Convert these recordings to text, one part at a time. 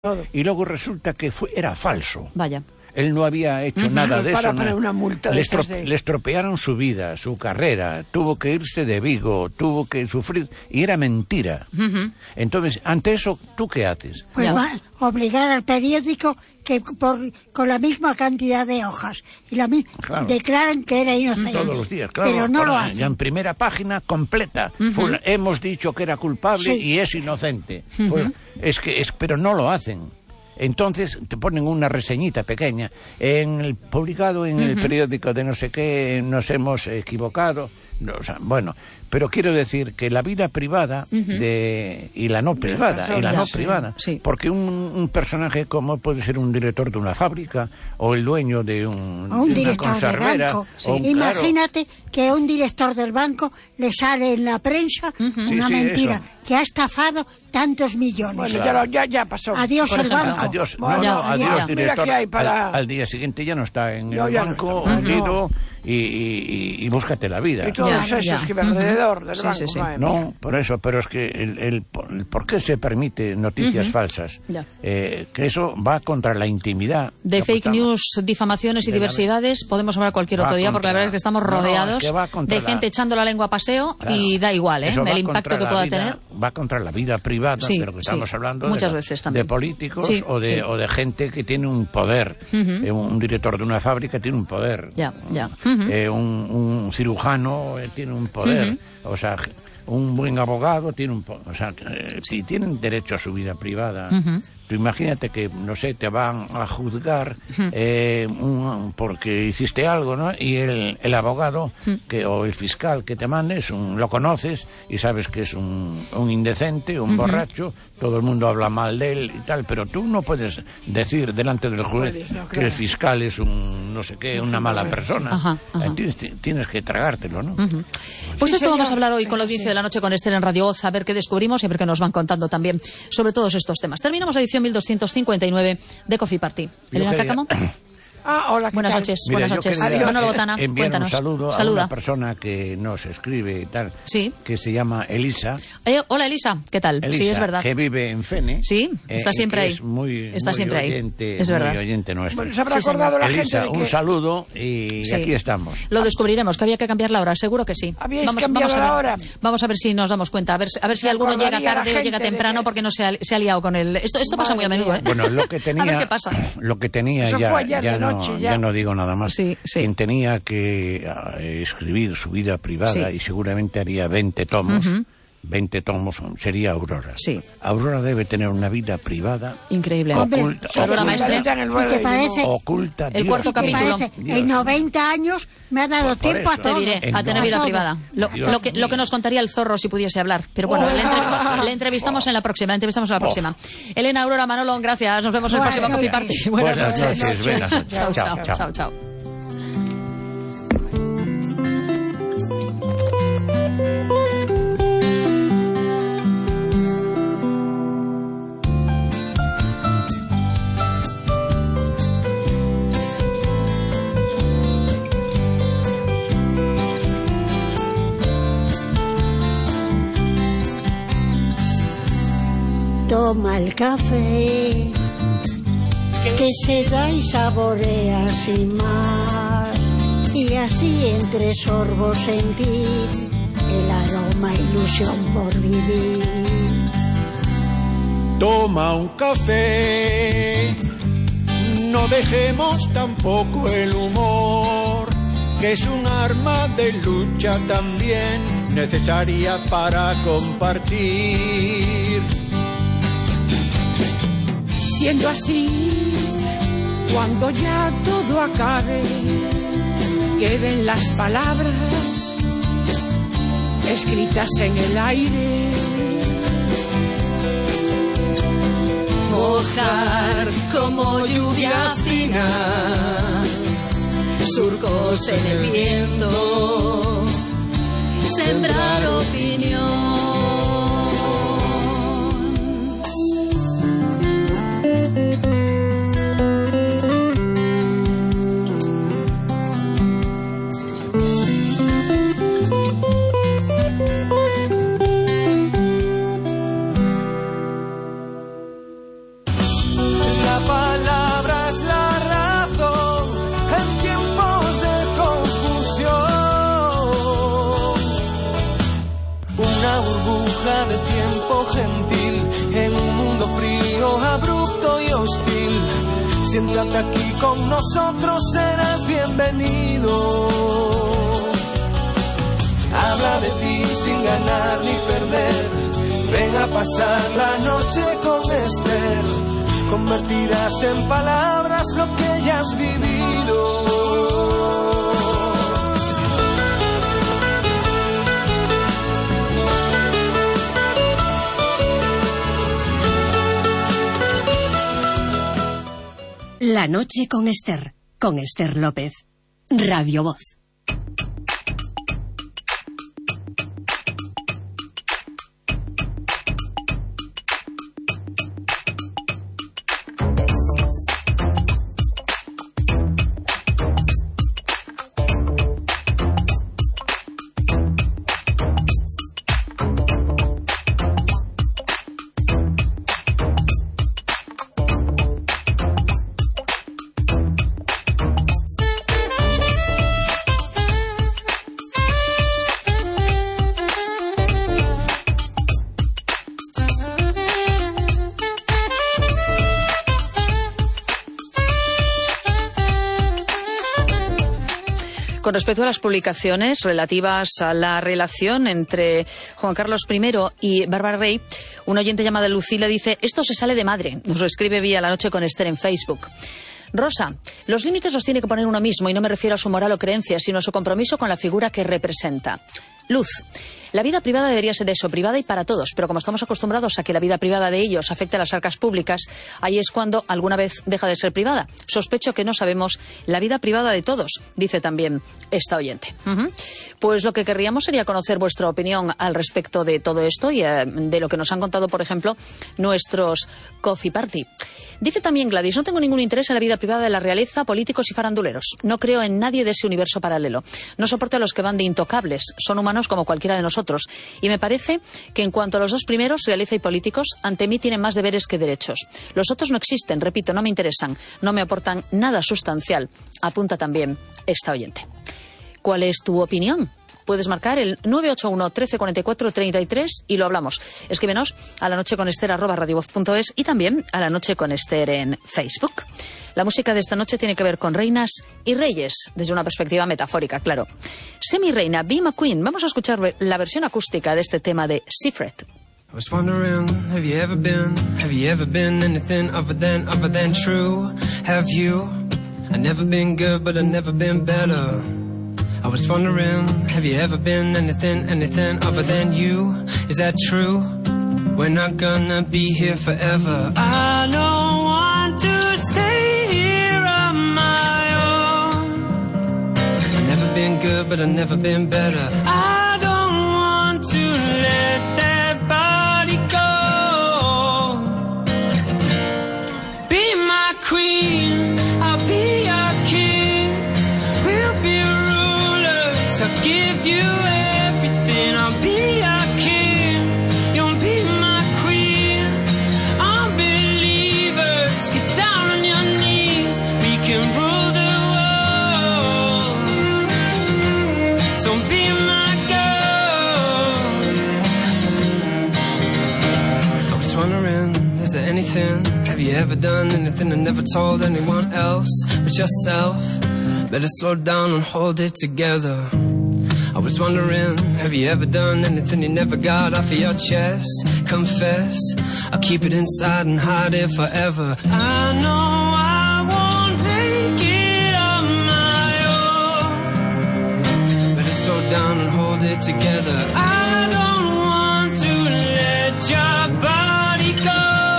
y luego resulta que era falso. Vaya. Él no había hecho nada de eso. Una multa le estropearon su vida, su carrera, tuvo que irse de Vigo, tuvo que sufrir, y era mentira. Entonces, ante eso, ¿tú qué haces? Pues va a obligar al periódico que con la misma cantidad de hojas y declaran que era inocente. Todos los días, claro. Pero no lo hacen. Ya en primera página completa. Hemos dicho que era culpable y es inocente. Pero no lo hacen. Entonces te ponen una reseñita pequeña publicado en el periódico de no sé qué, nos hemos equivocado. Bueno, pero quiero decir que la vida privada y la no privada, porque un personaje como puede ser un director de una fábrica o el dueño de una conservera. Del banco. Imagínate que a un director del banco le sale en la prensa una mentira, que ha estafado tantos millones. Bueno, ya pasó. Adiós el banco. Adiós, adiós, director. Mira que hay Al día siguiente ya no está en el banco, hundido, y búscate la vida. Y todos esos que van alrededor del banco. No, por eso, pero es que el ¿por qué se permite noticias falsas? Que eso va contra la intimidad. De fake news, difamaciones y diversidades podemos hablar cualquier otro día, porque la verdad es que estamos rodeados de gente echando la lengua a paseo, y da igual, el impacto que pueda tener. Va contra la vida privada, pero que estamos hablando muchas veces también de políticos o de gente que tiene un poder. Un director de una fábrica tiene un poder. Un cirujano tiene un poder. O sea, un buen abogado tiene un poder. O sea, si tienen derecho a su vida privada. Tú imagínate que, no sé, te van a juzgar porque hiciste algo, ¿no? Y el abogado o el fiscal que te mande lo conoces y sabes que es un indecente, un borracho, todo el mundo habla mal de él y tal, pero tú no puedes decir delante del juez que el fiscal es no sé qué, una mala persona. Tienes que tragártelo, ¿no? Pues esto vamos a hablar hoy con la audiencia de la noche con Esther en Radio Voz, a ver qué descubrimos y a ver qué nos van contando también sobre todos estos temas. Terminamos la edición 1259 de Coffee Party. Elena Cáccamo. Hola, buenas noches. Mira, buenas noches. Manolo Botana, cuéntanos. Un saludo a una persona que nos escribe y tal, que se llama Elisa. Hola Elisa, ¿qué tal? Elisa, sí, es verdad. Que vive en Fene. Sí, está siempre ahí. Está siempre oyente, ahí. Es verdad. Muy oyente nuestro. Bueno, se habrá acordado la Elisa, gente un saludo y aquí estamos. Lo descubriremos, que había que cambiar la hora, seguro que sí. Vamos la hora. Vamos a ver si nos damos cuenta, a ver si alguno llega tarde o llega temprano porque no se ha liado con él. Esto pasa muy a menudo, ¿eh? Bueno, lo que tenía, a ver qué pasa. Lo que tenía ya no digo nada más. Quien tenía que escribir su vida privada y seguramente haría 20 tomos. 20 tomos sería Aurora. Aurora debe tener una vida privada increíble. Oculta. Aurora Maestre. ¿Qué parece? Oculta. El cuarto capítulo. En 90 años me ha dado tiempo a todo. Te diré, a tener vida privada. Lo que nos contaría el zorro si pudiese hablar. Pero bueno, le entrevistamos en la próxima. Elena, Aurora, Manolo, gracias. Nos vemos en el próximo Coffee Party. Buenas noches. Buenas noches. Chao. Toma el café que se da y saborea sin más, y así entre sorbos sentir el aroma e ilusión por vivir. Toma un café, no dejemos tampoco el humor, que es un arma de lucha también necesaria para compartir. Siendo así, cuando ya todo acabe, queden las palabras escritas en el aire. Mojar como lluvia fina, surcos en el viento, sembrar opinión. palabra es la razón en tiempos de confusión. Una burbuja de tiempo gentil en un mundo frío, abrupto y hostil. Siéntate aquí con nosotros, serás bienvenido. Habla de ti sin ganar ni perder. Ven a pasar la noche con Esther. Convertirás en palabras lo que ya has vivido. La noche con Esther López. Radio Voz. Con respecto a las publicaciones relativas a la relación entre Juan Carlos I y Bárbara Rey, un oyente llamada Lucila dice: esto se sale de madre. Nos lo escribe vía La Noche con Esther en Facebook. Rosa, los límites los tiene que poner uno mismo, y no me refiero a su moral o creencia, sino a su compromiso con la figura que representa. Luz, la vida privada debería ser eso, privada y para todos, pero como estamos acostumbrados a que la vida privada de ellos afecte a las arcas públicas, ahí es cuando alguna vez deja de ser privada. Sospecho que no sabemos la vida privada de todos, dice también esta oyente. Pues lo que querríamos sería conocer vuestra opinión al respecto de todo esto y de lo que nos han contado, por ejemplo, nuestros Coffee Party. Dice también Gladys: no tengo ningún interés en la vida privada de la realeza, políticos y faranduleros. No creo en nadie de ese universo paralelo. No soporto a los que van de intocables. Son humanos como cualquiera de nosotros. Y me parece que en cuanto a los dos primeros, realeza y políticos, ante mí tienen más deberes que derechos. Los otros no existen, repito, no me interesan. No me aportan nada sustancial. Apunta también esta oyente. ¿Cuál es tu opinión? Puedes marcar el 981 13 44 33 y lo hablamos. Escríbenos a lanocheconester@radiovoz.es y también a La Noche con Esther en Facebook. La música de esta noche tiene que ver con reinas y reyes, desde una perspectiva metafórica, claro. Semi-reina, Be My Queen. Vamos a escuchar la versión acústica de este tema de Seafret. I was wondering, have you ever been anything other than true? Have you? I've never been good, but I've never been better. I was wondering, have you ever been anything other than you? Is that true? We're not gonna be here forever. I don't want to stay here on my own. I've never been good, but I've never been better. I don't want to let that body go. Be my queen, I'll be your king. We'll be rulers, I'll give you everything. I'll be your king, you'll be my queen. Unbelievers, get down on your knees. We can rule the world, so be my girl. I was wondering, is there anything? Have you ever done anything I never told anyone else but yourself? Better slow down and hold it together. I was wondering, have you ever done anything you never got off of your chest? Confess, I'll keep it inside and hide it forever. I know I won't make it on my own. Better slow down and hold it together. I don't want to let your body go.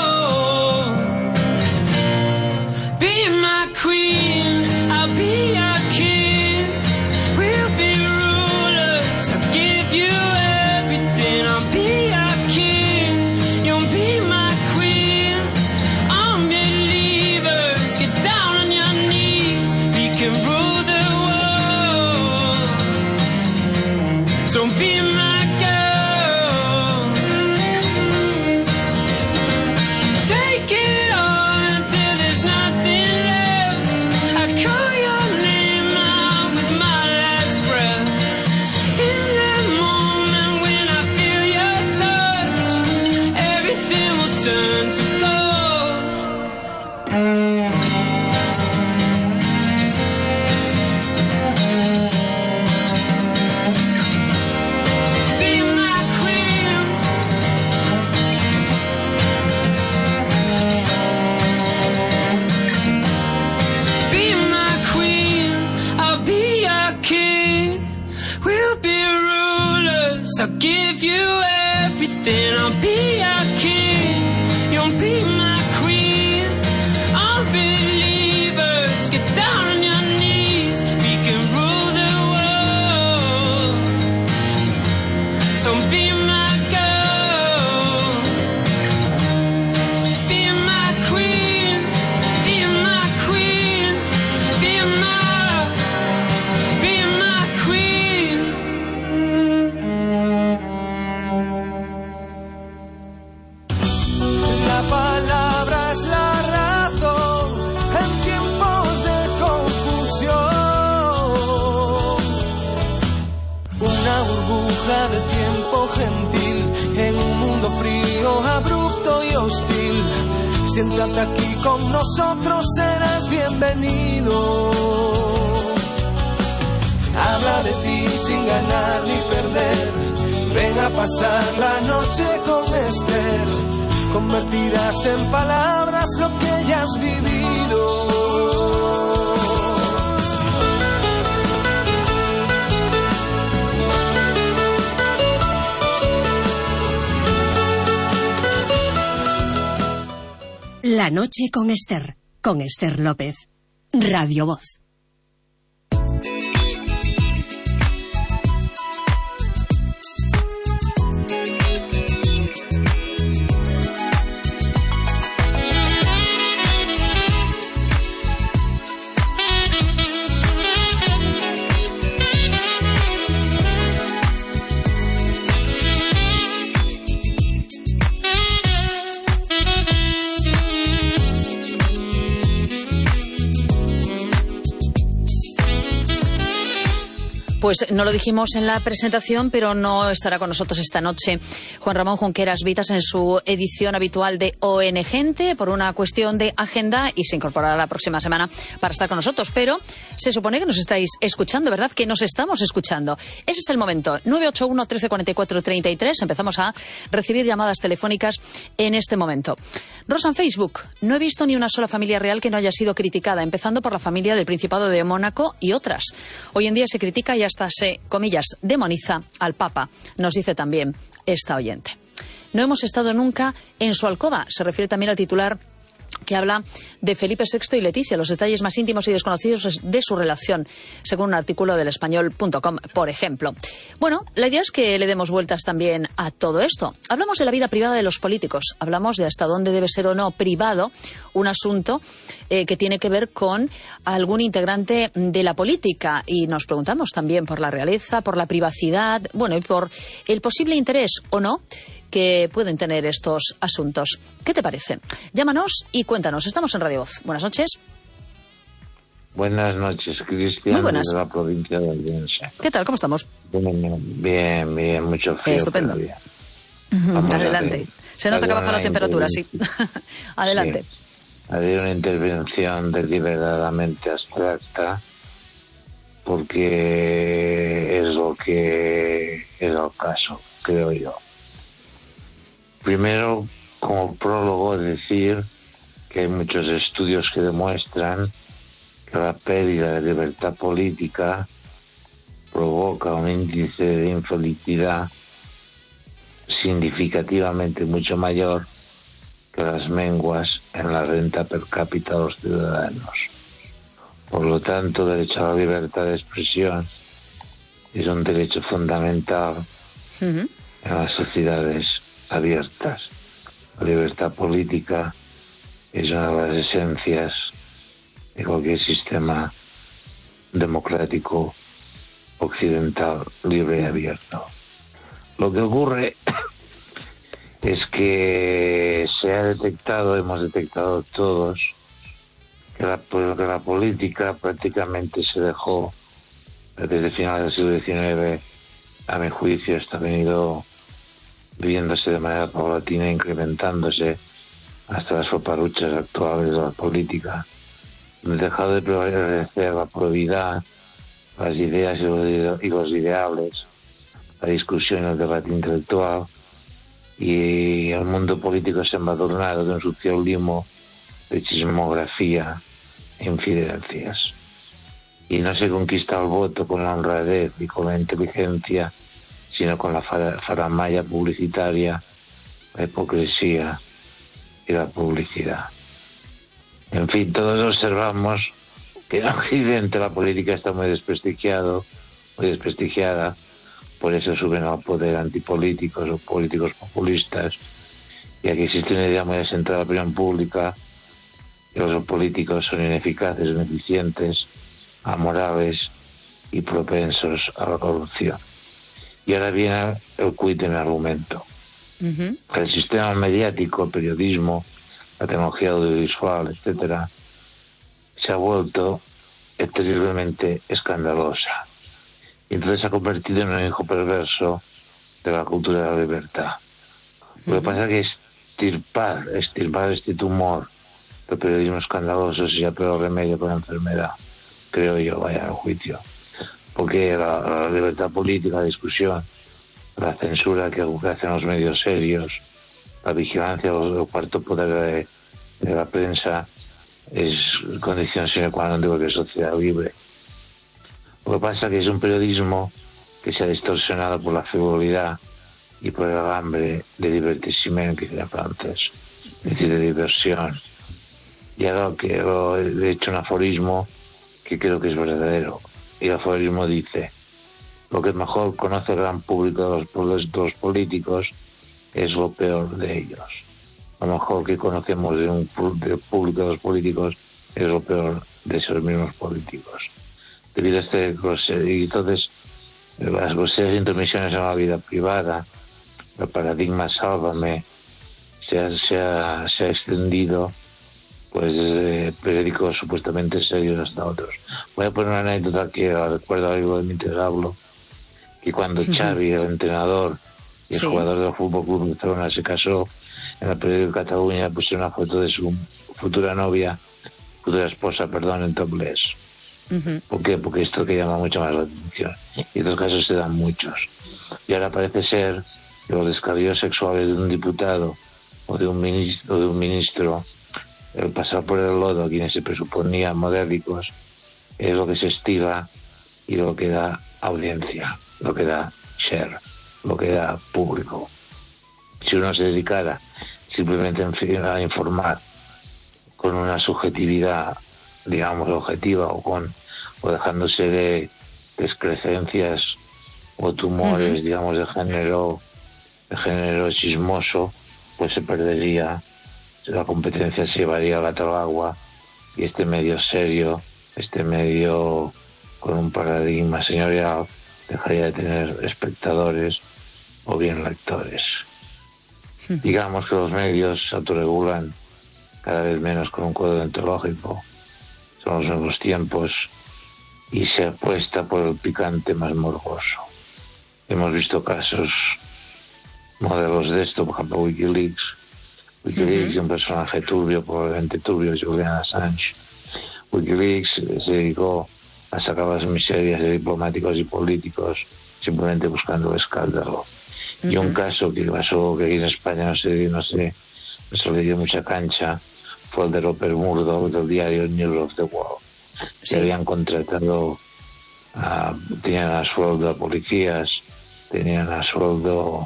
Be my queen, I'll be your king. We'll be rulers, I'll give you everything. I'll be your king, you'll be my queen. Unbelievers, get down on your knees. We can rule the world, so be my girl. then I'll be your king. You'll be my queen. All believers, get down on your knees. We can rule the world. So be my girl. Be my queen. Be my queen. Be my queen. La palabra es la razón en tiempos de confusión. Una burbuja de tiempo gentil en un mundo frío, abrupto y hostil. Siéntate aquí con nosotros, serás bienvenido. Habla de ti sin ganar ni perder. Ven a pasar la noche con Esther. Convertirás en palabras lo que ya has vivido. La noche con Esther López. Radio Voz. Pues no lo dijimos en la presentación, pero no estará con nosotros esta noche Juan Ramón Junqueras Vitas en su edición habitual de ON Gente por una cuestión de agenda y se incorporará la próxima semana para estar con nosotros. Pero se supone que nos estáis escuchando, ¿verdad? Que nos estamos escuchando. Ese es el momento. 981 13 44 33. Empezamos a recibir llamadas telefónicas en este momento. Rosa en Facebook. No he visto ni una sola familia real que no haya sido criticada, empezando por la familia del Principado de Mónaco y otras. Hoy en día se critica y hasta se, comillas, demoniza al Papa, nos dice también esta oyente. No hemos estado nunca en su alcoba, se refiere también al titular que habla de Felipe VI y Leticia, los detalles más íntimos y desconocidos de su relación, según un artículo del español.com, por ejemplo. Bueno, la idea es que le demos vueltas también a todo esto. Hablamos de la vida privada de los políticos, hablamos de hasta dónde debe ser o no privado un asunto que tiene que ver con algún integrante de la política, y nos preguntamos también por la realeza, por la privacidad, bueno, y por el posible interés o no que pueden tener estos asuntos. ¿Qué te parece? Llámanos y cuéntanos. Estamos en Radio Voz. Buenas noches. Buenas noches, Cristian. Muy buenas. De la provincia de Orense. ¿Qué tal? ¿Cómo estamos? Bien, mucho frío. Estupendo. Adelante. Se nota que baja la temperatura, sí. Adelante. Sí. Ha habido una intervención deliberadamente abstracta porque es lo que es el caso, creo yo. Primero, como prólogo, decir que hay muchos estudios que demuestran que la pérdida de libertad política provoca un índice de infelicidad significativamente mucho mayor que las menguas en la renta per cápita de los ciudadanos. Por lo tanto, el derecho a la libertad de expresión es un derecho fundamental en las sociedades abiertas. La libertad política es una de las esencias de cualquier sistema democrático occidental libre y abierto. Lo que ocurre es que hemos detectado todos que la política prácticamente se dejó desde finales del siglo XIX, a mi juicio, está venido viéndose de manera paulatina, incrementándose hasta las soparuchas actuales de la política. Dejado de prevalecer la probidad, las ideas y los ideales, la discusión y el debate intelectual, y el mundo político se ha embadurnado de un sucio limo de chismografía e infidencias. Y no se conquista el voto con la honradez y con la inteligencia, sino con la faramalla publicitaria la hipocresía y la publicidad. En fin, todos observamos que en Occidente la política está muy desprestigiada, por eso suben al poder antipolíticos o políticos populistas, y aquí existe una idea muy asentada de la opinión pública, que los políticos son ineficaces, ineficientes, amorales y propensos a la corrupción. Y ahora viene el quid en el argumento. El sistema mediático, el periodismo, la tecnología audiovisual, etcétera, se ha vuelto terriblemente escandalosa. Y entonces se ha convertido en un hijo perverso de la cultura de la libertad. Lo que pasa es que extirpar este tumor del periodismo escandaloso sería peor remedio que la enfermedad, creo yo, vaya al juicio. Porque la libertad política, la discusión, la censura que hacen los medios serios, la vigilancia, el cuarto poder de la prensa, es condición sine qua non de cualquier sociedad libre. Lo que pasa es que es un periodismo que se ha distorsionado por la frivolidad y por el hambre de divertissement, que dice en francés, es decir, de diversión. Y ahora que he hecho un aforismo que creo que es verdadero. Y el aforismo dice: lo que mejor conoce el gran público de los políticos es lo peor de ellos. Lo mejor que conocemos del público de los políticos es lo peor de esos mismos políticos. Debido a este grosero, y entonces las groseras intromisiones en la vida privada, el paradigma sálvame, se ha extendido pues desde periódicos supuestamente serios hasta otros. Voy a poner una anécdota que recuerdo algo de mientras hablo, que cuando Xavi, el entrenador y el jugador del Fútbol Club Barcelona, se casó, en el periódico de Cataluña pusieron una foto de su futura esposa, en topless. ¿Por qué? Porque esto que llama mucho más la atención. Y estos casos se dan muchos. Y ahora parece ser que los descavíos sexuales de un diputado o de un ministro, el pasar por el lodo a quienes se presuponían modérricos, es lo que se estila y lo que da audiencia, lo que da share, lo que da público. Si uno se dedicara simplemente a informar con una subjetividad, digamos, objetiva, o dejándose de excrescencias o tumores, digamos, de género chismoso, pues se perdería, la competencia se llevaría al gato al agua, y este medio serio, este medio con un paradigma señorial, dejaría de tener espectadores o bien lectores. Digamos que los medios se autorregulan cada vez menos con un código deontológico. Son los nuevos tiempos y se apuesta por el picante más morboso. Hemos visto casos, modelos de esto, por ejemplo Wikileaks, un personaje turbio, probablemente turbio, Julian Assange. Wikileaks se dedicó a sacar las miserias de diplomáticos y políticos simplemente buscando el escándalo. Y un caso que pasó, que aquí en España no se le dio mucha cancha, fue el de Rupert Murdoch, del diario News of the World. Se habían contratado, tenían a sueldo a policías, tenían a sueldo,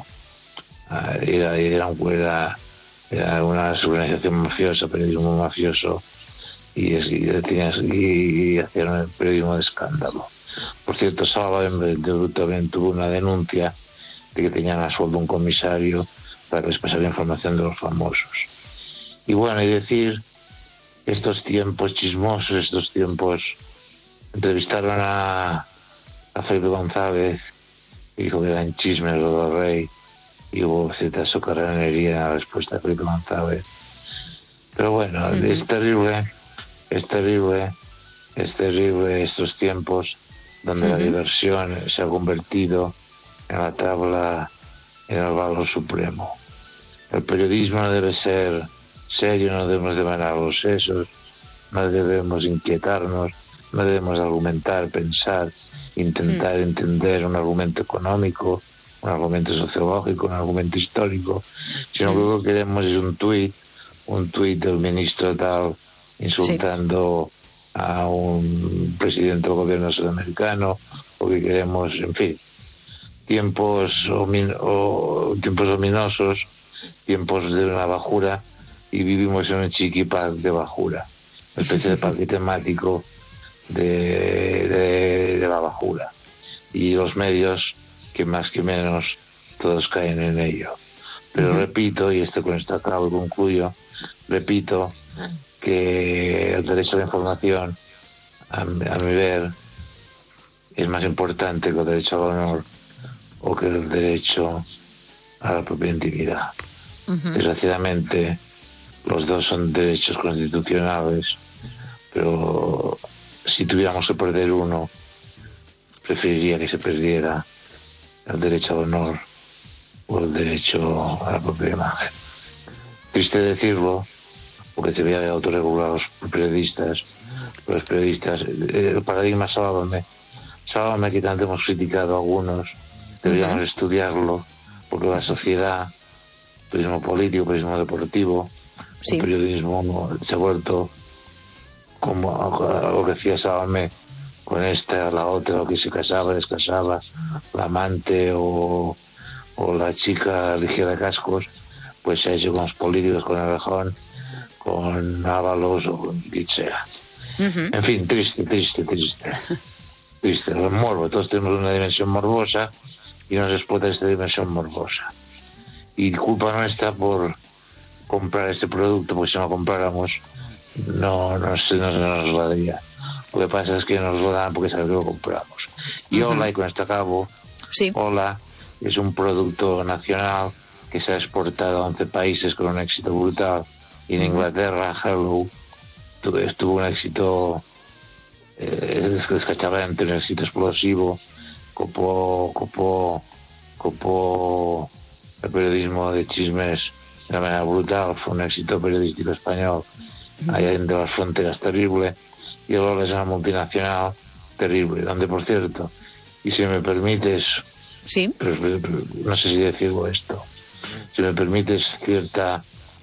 era una organización mafiosa, periodismo mafioso, y hacían un periodismo de escándalo. Por cierto, Salvador también tuvo una denuncia de que tenían a sueldo un comisario para que les pasara información de los famosos. Y bueno, y decir, estos tiempos chismosos, estos tiempos, entrevistaron a Felipe González, dijo que eran chismes lo del rey, y hubo cierta socarronería en la respuesta de Felipe González. Pero bueno, es terrible estos tiempos donde la diversión se ha convertido en la tabla, en el valor supremo. El periodismo no debe ser serio, no debemos devanar los sesos, no debemos inquietarnos, no debemos argumentar, pensar, intentar entender un argumento económico, un argumento sociológico, un argumento histórico, sino que lo que queremos es un tuit del ministro tal insultando a un presidente del gobierno sudamericano, o que queremos, en fin, tiempos ominosos tiempos de una bajura y vivimos en un chiquipark de bajura, una especie de parque temático de la bajura. Y los medios, que más que menos, todos caen en ello. Pero repito, y con esto acabo y concluyo, repito que el derecho a la información, a mi ver, es más importante que el derecho al honor o que el derecho a la propia intimidad. Desgraciadamente, los dos son derechos constitucionales, pero si tuviéramos que perder uno, preferiría que se perdiera el derecho al honor o el derecho a la propia imagen. Triste decirlo, porque se veía de autorregular los periodistas, el paradigma Sálvame, que tanto hemos criticado a algunos, deberíamos estudiarlo, porque la sociedad, periodismo político, periodismo deportivo, el periodismo se ha vuelto como lo que decía Sálvame, con esta, la otra, o que se casaba, descasaba, la amante o la chica ligera de cascos, pues se ha hecho con los políticos, con Errejón, con Ábalos o con quien sea. En fin, triste. El morbo, todos tenemos una dimensión morbosa y nos explota esta dimensión morbosa. Y culpa nuestra por comprar este producto, porque si no compráramos no se nos lo daría. Lo que pasa es que nos lo dan porque sabemos que lo compramos. Y Hola, y con esto acabo, Hola es un producto nacional que se ha exportado a 11 países con un éxito brutal. Y en Inglaterra, Hello tuvo un éxito descachabante, un éxito explosivo, copó el periodismo de chismes de una manera brutal, fue un éxito periodístico español allá entre las fronteras terrible, y ahora es una multinacional terrible, donde, por cierto, y si me permites, pero no sé si decirlo esto, si me permites cierta,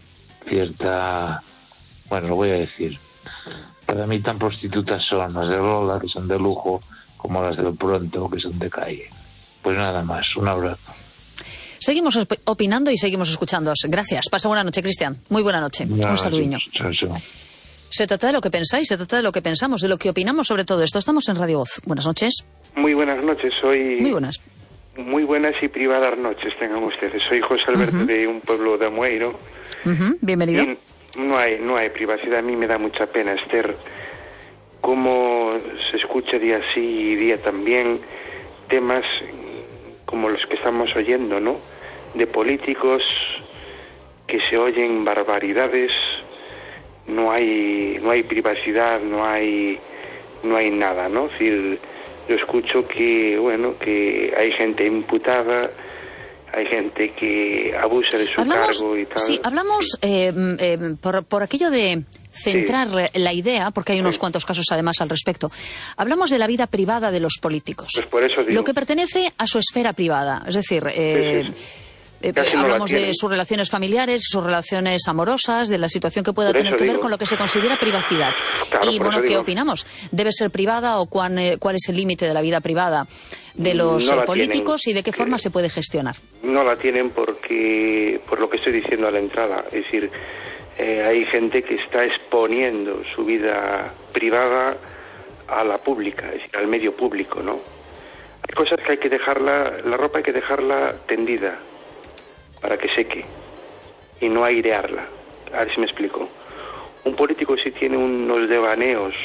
bueno, lo voy a decir, para mí tan prostitutas son las de Lola, que son de lujo, como las del Pronto, que son de calle. Pues nada más, un abrazo. Seguimos opinando y seguimos escuchándoos. Gracias. Pasa buena noche, Cristian. Muy buena noche. Un saludiño. Chao. Se trata de lo que pensáis, se trata de lo que pensamos, de lo que opinamos sobre todo esto. Estamos en Radio Voz. Buenas noches. Muy buenas noches. Muy buenas. Muy buenas y privadas noches tengan ustedes. Soy José Alberto de un pueblo de Amueiro. Bienvenido. Y no hay privacidad. A mí me da mucha pena, Esther, cómo se escucha día sí y día también temas como los que estamos oyendo, ¿no? De políticos que se oyen barbaridades, no hay privacidad, no hay nada, ¿no? Es decir, yo escucho que hay gente imputada, hay gente que abusa de su cargo y tal. Sí, hablamos por aquello de centrar la idea, porque hay unos cuantos casos además al respecto. Hablamos de la vida privada de los políticos. Pues por eso digo. Lo que pertenece a su esfera privada, es decir, hablamos de sus relaciones familiares, sus relaciones amorosas, de la situación que pueda tener que ver con lo que se considera privacidad. Claro, y bueno, ¿qué opinamos? ¿Debe ser privada o cuál es el límite de la vida privada de los políticos y de qué forma se puede gestionar? No la tienen porque, por lo que estoy diciendo a la entrada, es decir, hay gente que está exponiendo su vida privada a la pública, es decir, al medio público, ¿no? Hay cosas que hay que dejarla, la ropa hay que dejarla tendida para que seque y no airearla. A ver si me explico. Un político, si tiene unos devaneos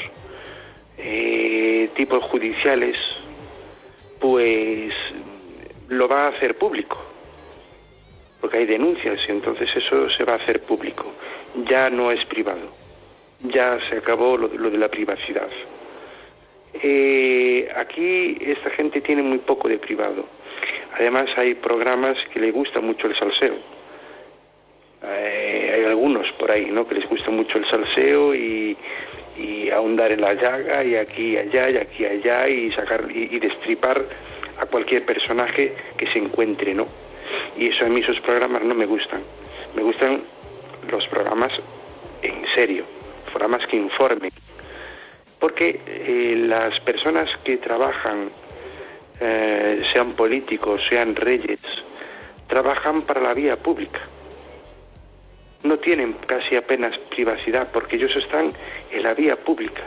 tipos judiciales, pues lo va a hacer público, porque hay denuncias y entonces eso se va a hacer público. Ya no es privado, ya se acabó lo de la privacidad. Aquí esta gente tiene muy poco de privado. Además hay programas que les gusta mucho el salseo. Hay algunos por ahí, ¿no?, que les gusta mucho el salseo y ahondar en la llaga y aquí y allá y sacar y destripar a cualquier personaje que se encuentre, ¿no? Y eso, a mí esos programas no me gustan. Me gustan los programas en serio, programas que informen. Porque las personas que trabajan, sean políticos, sean reyes, trabajan para la vía pública. no tienen casi apenas privacidad, porque ellos están en la vía pública.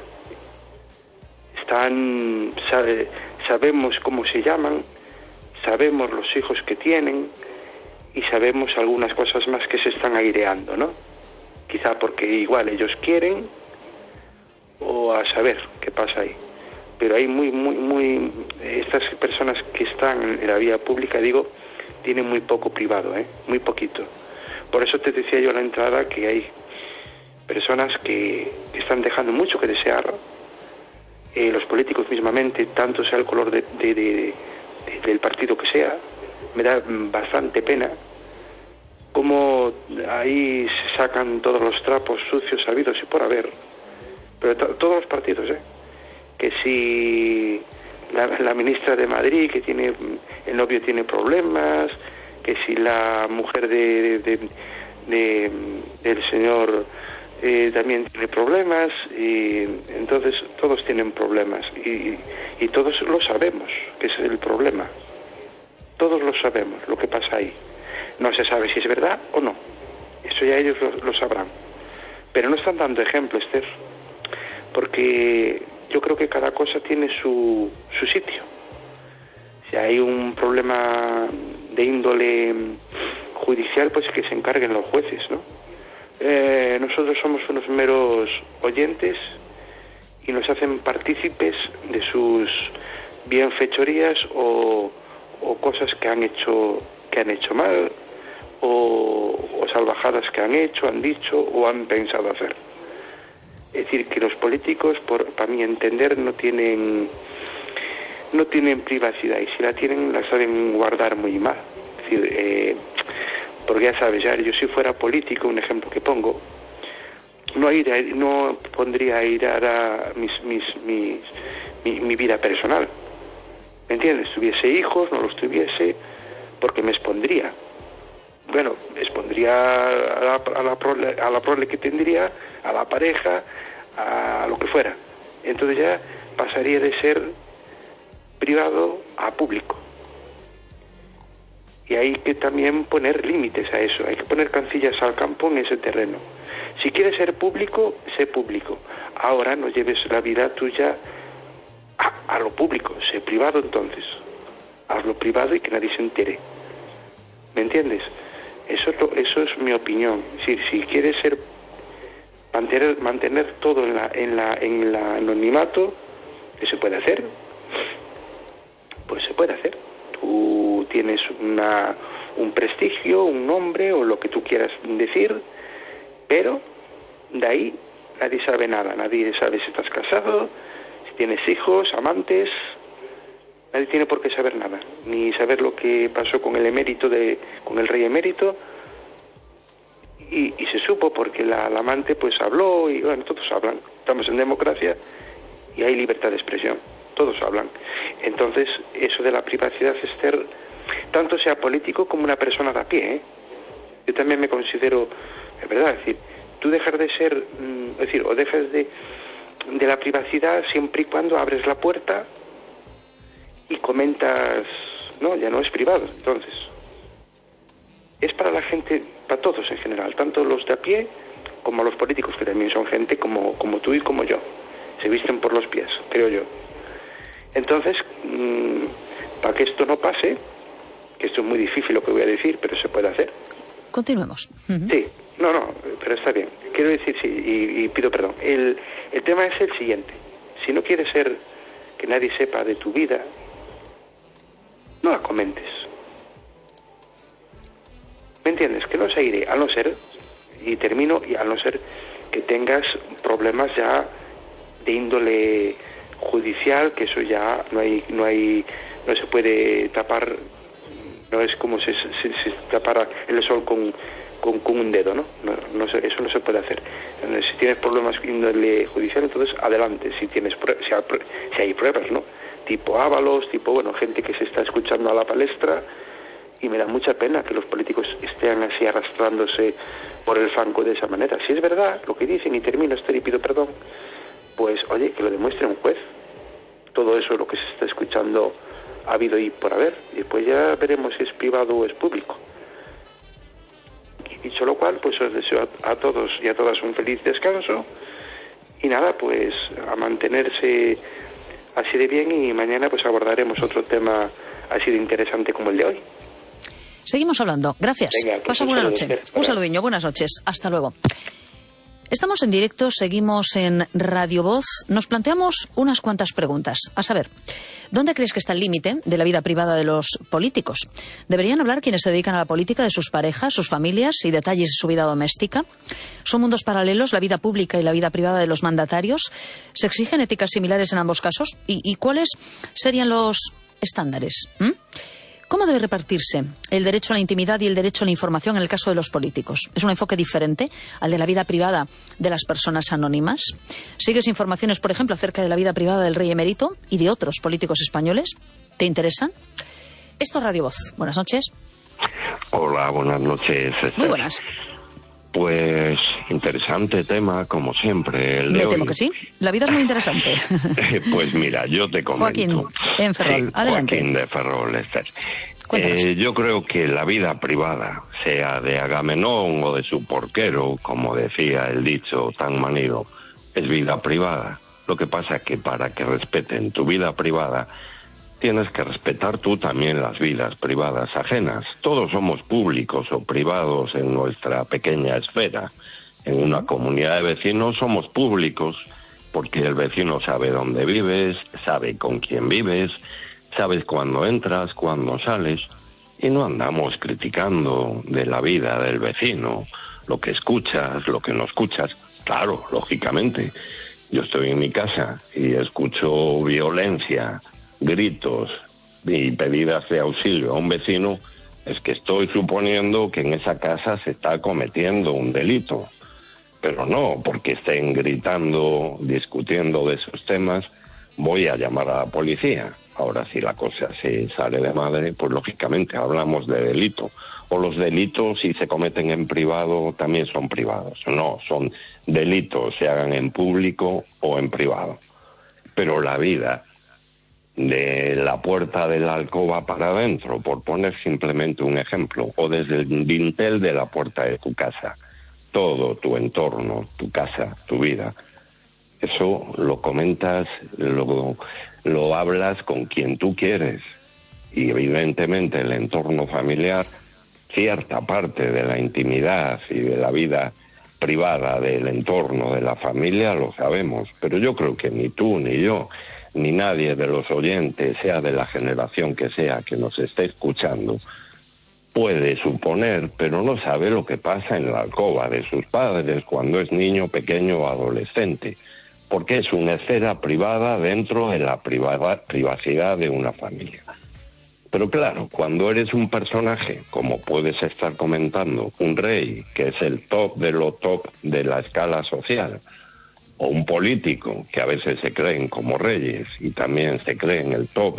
Sabemos cómo se llaman, sabemos los hijos que tienen y sabemos algunas cosas más que se están aireando, ¿no? Quizá porque igual ellos quieren, o a saber qué pasa ahí. Pero hay estas personas que están en la vía pública, digo, tienen muy poco privado, muy poquito. Por eso te decía yo a la entrada que hay personas que están dejando mucho que desear. Los políticos mismamente, tanto sea el color del partido que sea, me da bastante pena cómo ahí se sacan todos los trapos sucios habidos y por haber, pero todos los partidos, que si la ministra de Madrid, que el novio tiene problemas, que si la mujer del señor también tiene problemas, y entonces todos tienen problemas y todos lo sabemos que ese es el problema. Todos lo sabemos lo que pasa ahí. No se sabe si es verdad o no, eso ya ellos lo sabrán, pero no están dando ejemplo, Esther, porque yo creo que cada cosa tiene su sitio. Si hay un problema de índole judicial, pues que se encarguen los jueces, ¿no? Nosotros somos unos meros oyentes y nos hacen partícipes de sus bienfechorías o cosas que han hecho mal, o salvajadas que han hecho, han dicho o han pensado hacer. Es decir, que los políticos, para mi entender, no tienen privacidad, y si la tienen, la saben guardar muy mal. Es decir, porque ya sabes, yo si fuera político, un ejemplo que pongo, no pondría a airar a mi vida personal. ¿Me entiendes? Tuviese hijos, no los tuviese, porque me expondría. Bueno, expondría a la prole que tendría, a la pareja, a lo que fuera. Entonces ya pasaría de ser privado a público. Y hay que también poner límites a eso, hay que poner cancillas al campo en ese terreno. Si quieres ser público, sé público. Ahora no lleves la vida tuya a lo público, sé privado entonces. Hazlo privado y que nadie se entere. ¿Me entiendes? Eso es mi opinión. Es decir, si quieres mantener todo en el anonimato, que se puede hacer, pues se puede hacer. Tú tienes un prestigio, un nombre o lo que tú quieras decir, pero de ahí nadie sabe nada. Nadie sabe si estás casado, si tienes hijos, amantes. Nadie tiene por qué saber nada, ni saber lo que pasó con el rey emérito, y se supo porque la amante pues habló, y bueno, todos hablan. Estamos en democracia y hay libertad de expresión. Todos hablan. Entonces, eso de la privacidad, Esther, tanto sea político como una persona de a pie, Yo también me considero, es verdad, es decir, tú dejas de ser, o dejas de la privacidad siempre y cuando abres la puerta y comentas, no, ya no es privado. Entonces, es para la gente, para todos en general, tanto los de a pie como los políticos, que también son gente como tú y como yo. Se visten por los pies, creo yo. Entonces, para que esto no pase, que esto es muy difícil lo que voy a decir, pero se puede hacer. Continuemos. Uh-huh. Sí, no, pero está bien. Quiero decir, sí, y pido perdón. El tema es el siguiente. Si no quieres que nadie sepa de tu vida, no la comentes. ¿Me entiendes? Que no se aire, a no ser, y termino, y a no ser que tengas problemas ya de índole judicial, que eso ya no se puede tapar, no es como si se tapara el sol con un dedo, ¿no? Eso no se puede hacer. Si tienes problemas de índole judicial, entonces adelante, si hay pruebas, ¿no? Tipo Ábalos, gente que se está escuchando a la palestra, y me da mucha pena que los políticos estén así arrastrándose por el fango de esa manera. Si es verdad lo que dicen, y termino, Esther, y pido perdón, pues oye, que lo demuestre un juez. Todo eso, lo que se está escuchando, ha habido y por haber, y después ya veremos si es privado o es público. Dicho lo cual, pues os deseo a todos y a todas un feliz descanso. Y nada, pues a mantenerse así de bien, y mañana pues abordaremos otro tema así de interesante como el de hoy. Seguimos hablando. Gracias. Venga, pues pasa buena noche. Un saludiño. Buenas noches. Hasta luego. Estamos en directo, seguimos en Radio Voz. Nos planteamos unas cuantas preguntas. A saber, ¿dónde crees que está el límite de la vida privada de los políticos? ¿Deberían hablar quienes se dedican a la política de sus parejas, sus familias y detalles de su vida doméstica? ¿Son mundos paralelos la vida pública y la vida privada de los mandatarios? ¿Se exigen éticas similares en ambos casos? ¿Y cuáles serían los estándares? ¿Cómo debe repartirse el derecho a la intimidad y el derecho a la información en el caso de los políticos? ¿Es un enfoque diferente al de la vida privada de las personas anónimas? ¿Sigues informaciones, por ejemplo, acerca de la vida privada del rey emérito y de otros políticos españoles? ¿Te interesan? Esto es Radio Voz. Buenas noches. Hola, buenas noches, Esther. Muy buenas. Pues interesante tema, como siempre, el de Me hoy. temo que sí. La vida es muy interesante. Pues mira, yo te comento. Joaquín, en Ferrol. Sí, adelante. Joaquín de Ferrol, Esther. Cuéntanos. Yo creo que la vida privada, sea de Agamenón o de su porquero, como decía el dicho tan manido, es vida privada. Lo que pasa es que para que respeten tu vida privada, tienes que respetar tú también las vidas privadas ajenas. Todos somos públicos o privados en nuestra pequeña esfera. En una comunidad de vecinos somos públicos porque el vecino sabe dónde vives, sabe con quién vives, sabes cuándo entras, cuándo sales, y no andamos criticando de la vida del vecino, lo que escuchas, lo que no escuchas. Claro, lógicamente, yo estoy en mi casa y escucho violencia, gritos y pedidas de auxilio a un vecino, es que estoy suponiendo que en esa casa se está cometiendo un delito. Pero no, porque estén gritando, discutiendo de esos temas, voy a llamar a la policía. Ahora, si la cosa se sale de madre, pues lógicamente hablamos de delito. O los delitos, si se cometen en privado, también son privados. No, son delitos, se hagan en público o en privado. Pero la vida de la puerta de la alcoba para adentro, por poner simplemente un ejemplo, o desde el dintel de la puerta de tu casa, todo tu entorno, tu casa, tu vida, eso lo comentas, lo hablas con quien tú quieres. Y evidentemente el entorno familiar, cierta parte de la intimidad y de la vida privada del entorno de la familia lo sabemos, pero yo creo que ni tú ni yo ni nadie de los oyentes, sea de la generación que sea que nos esté escuchando, puede suponer, pero no sabe lo que pasa en la alcoba de sus padres cuando es niño, pequeño o adolescente, porque es una esfera privada dentro de la privacidad de una familia. Pero claro, cuando eres un personaje, como puedes estar comentando, un rey, que es el top de lo top de la escala social, o un político, que a veces se creen como reyes y también se creen el top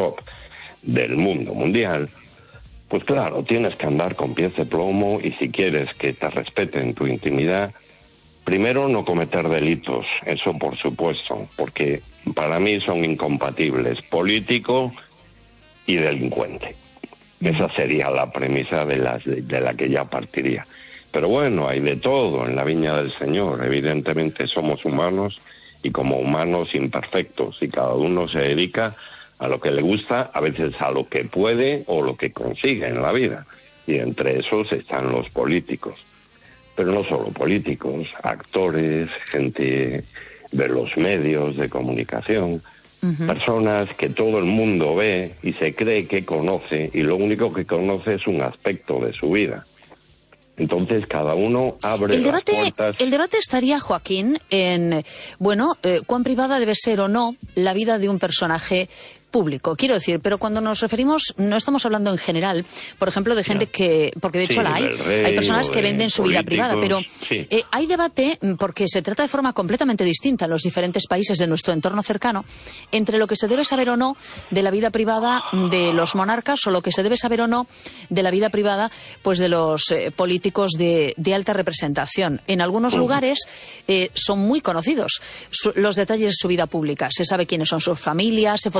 del mundo mundial, pues claro, tienes que andar con pies de plomo y si quieres que te respeten tu intimidad, primero no cometer delitos, eso por supuesto, porque para mí son incompatibles, político y delincuente. Esa sería la premisa de la que ya partiría. Pero bueno, hay de todo en la viña del Señor. Evidentemente somos humanos y como humanos imperfectos y cada uno se dedica a lo que le gusta, a veces a lo que puede o lo que consigue en la vida. Y entre esos están los políticos. Pero no solo políticos, actores, gente de los medios de comunicación, personas que todo el mundo ve y se cree que conoce y lo único que conoce es un aspecto de su vida. Entonces cada uno abre las puertas. El debate estaría, Joaquín, en, cuán privada debe ser o no la vida de un personaje público, quiero decir, pero cuando nos referimos, no estamos hablando en general, por ejemplo, de gente que, porque de hecho la hay personas que venden su vida privada, pero hay debate, porque se trata de forma completamente distinta en los diferentes países de nuestro entorno cercano, entre lo que se debe saber o no de la vida privada de los monarcas o lo que se debe saber o no de la vida privada pues de los políticos de alta representación. En algunos lugares son muy conocidos los detalles de su vida pública, se sabe quiénes son sus familias, se fotografías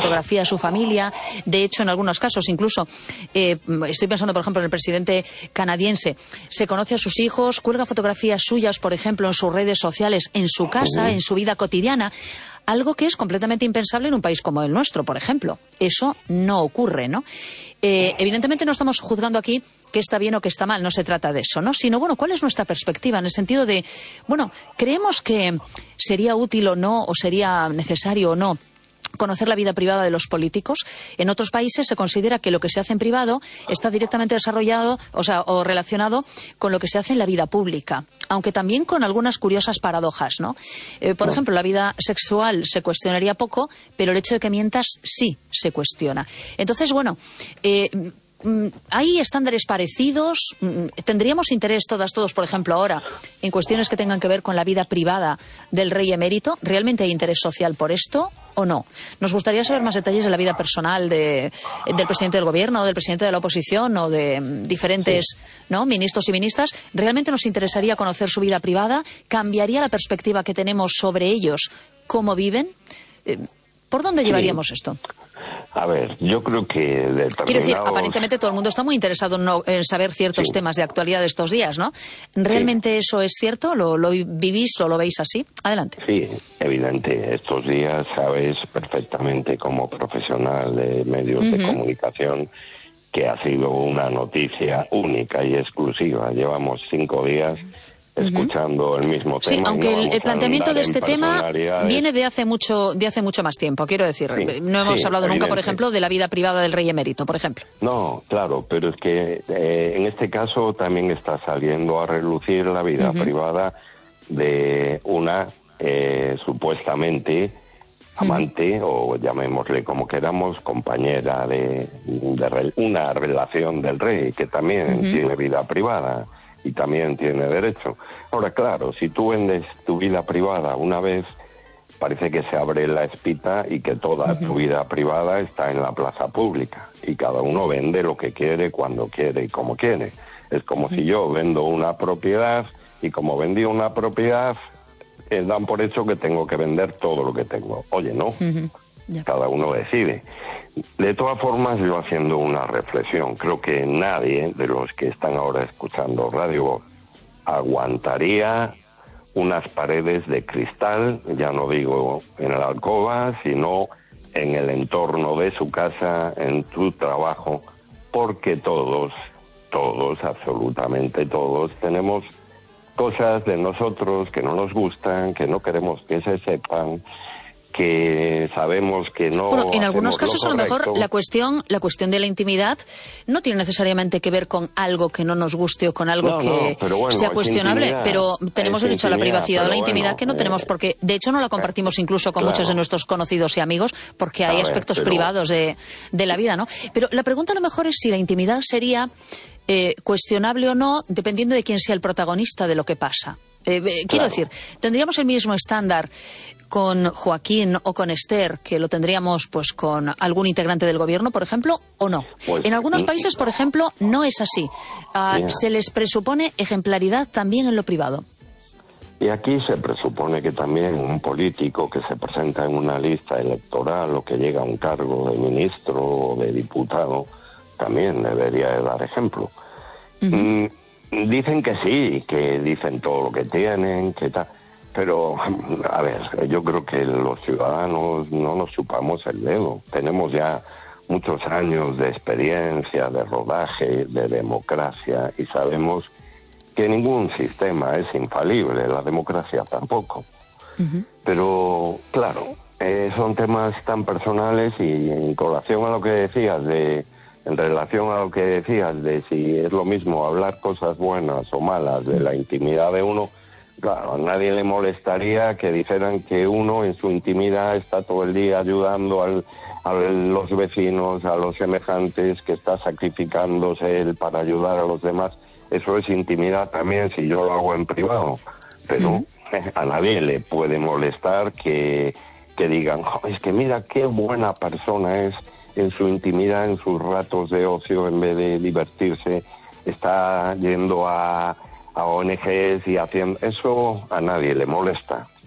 a su familia. De hecho, en algunos casos, incluso, estoy pensando, por ejemplo, en el presidente canadiense, se conoce a sus hijos, cuelga fotografías suyas, por ejemplo, en sus redes sociales, en su casa, en su vida cotidiana. Algo que es completamente impensable en un país como el nuestro, por ejemplo. Eso no ocurre, ¿no? Evidentemente no estamos juzgando aquí qué está bien o qué está mal, no se trata de eso, ¿no? Sino, bueno, ¿cuál es nuestra perspectiva? En el sentido de, bueno, ¿creemos que sería útil o no, o sería necesario o no conocer la vida privada de los políticos? En otros países se considera que lo que se hace en privado está directamente desarrollado, o relacionado con lo que se hace en la vida pública, aunque también con algunas curiosas paradojas, ¿no? Por ejemplo, la vida sexual se cuestionaría poco, pero el hecho de que mientas sí se cuestiona. Entonces, bueno, ¿hay estándares parecidos? ¿Tendríamos interés todos, por ejemplo, ahora, en cuestiones que tengan que ver con la vida privada del rey emérito? ¿Realmente hay interés social por esto o no? Nos gustaría saber más detalles de la vida personal del presidente del gobierno, del presidente de la oposición o de diferentes, ¿no?, ministros y ministras. ¿Realmente nos interesaría conocer su vida privada? ¿Cambiaría la perspectiva que tenemos sobre ellos? ¿Cómo viven? ¿Por dónde llevaríamos esto? A ver, yo creo que determinados... Quiero decir, aparentemente todo el mundo está muy interesado en saber ciertos temas de actualidad de estos días, ¿no? ¿Realmente eso es cierto? ¿Lo vivís o lo veis así? Adelante. Sí, evidente. Estos días sabes perfectamente como profesional de medios de comunicación que ha sido una noticia única y exclusiva. Llevamos 5 días escuchando el mismo tema. Sí, aunque el planteamiento de este tema viene de hace mucho más tiempo, quiero decir. Sí, no hemos hablado nunca, por ejemplo, de la vida privada del rey emérito, por ejemplo. No, claro, pero es que en este caso también está saliendo a relucir la vida privada de una supuestamente amante, o llamémosle como queramos, compañera de una relación del rey, que también tiene vida privada y también tiene derecho. Ahora, claro, si tú vendes tu vida privada una vez, parece que se abre la espita y que toda tu vida privada está en la plaza pública y cada uno vende lo que quiere, cuando quiere y como quiere. Es como si yo vendo una propiedad y como vendí una propiedad, dan por hecho que tengo que vender todo lo que tengo. Oye, no. Cada uno decide. De todas formas, yo haciendo una reflexión, creo que nadie de los que están ahora escuchando Radio Voz aguantaría unas paredes de cristal, ya no digo en la alcoba, sino en el entorno de su casa, en su trabajo, porque todos, absolutamente todos, tenemos cosas de nosotros que no nos gustan, que no queremos que se sepan, que sabemos que no. Bueno, en algunos casos a lo mejor la cuestión de la intimidad no tiene necesariamente que ver con algo que no nos guste o con algo sea cuestionable, pero tenemos derecho a la privacidad o la intimidad que no tenemos porque, de hecho, no la compartimos incluso con muchos de nuestros conocidos y amigos porque hay aspectos privados de la vida, ¿no? Pero la pregunta a lo mejor es si la intimidad sería cuestionable o no, dependiendo de quién sea el protagonista de lo que pasa. Quiero decir, ¿tendríamos el mismo estándar con Joaquín o con Esther que lo tendríamos pues con algún integrante del gobierno, por ejemplo, o no? Pues, en algunos países, por ejemplo, no es así. Se les presupone ejemplaridad también en lo privado. Y aquí se presupone que también un político que se presenta en una lista electoral o que llega a un cargo de ministro o de diputado también debería de dar ejemplo. Dicen que sí, que dicen todo lo que tienen, que tal. Pero, a ver, yo creo que los ciudadanos no nos chupamos el dedo. Tenemos ya muchos años de experiencia, de rodaje, de democracia, y sabemos que ningún sistema es infalible, la democracia tampoco. Pero, claro, son temas tan personales y en relación a lo que decías en relación a lo que decías de si es lo mismo hablar cosas buenas o malas de la intimidad de uno, claro, a nadie le molestaría que dijeran que uno en su intimidad está todo el día ayudando a los vecinos, a los semejantes, que está sacrificándose él para ayudar a los demás. Eso es intimidad también si yo lo hago en privado, pero a nadie le puede molestar que digan, es que mira qué buena persona es en su intimidad, en sus ratos de ocio, en vez de divertirse, está yendo a ONGs y haciendo... Eso a nadie le molesta.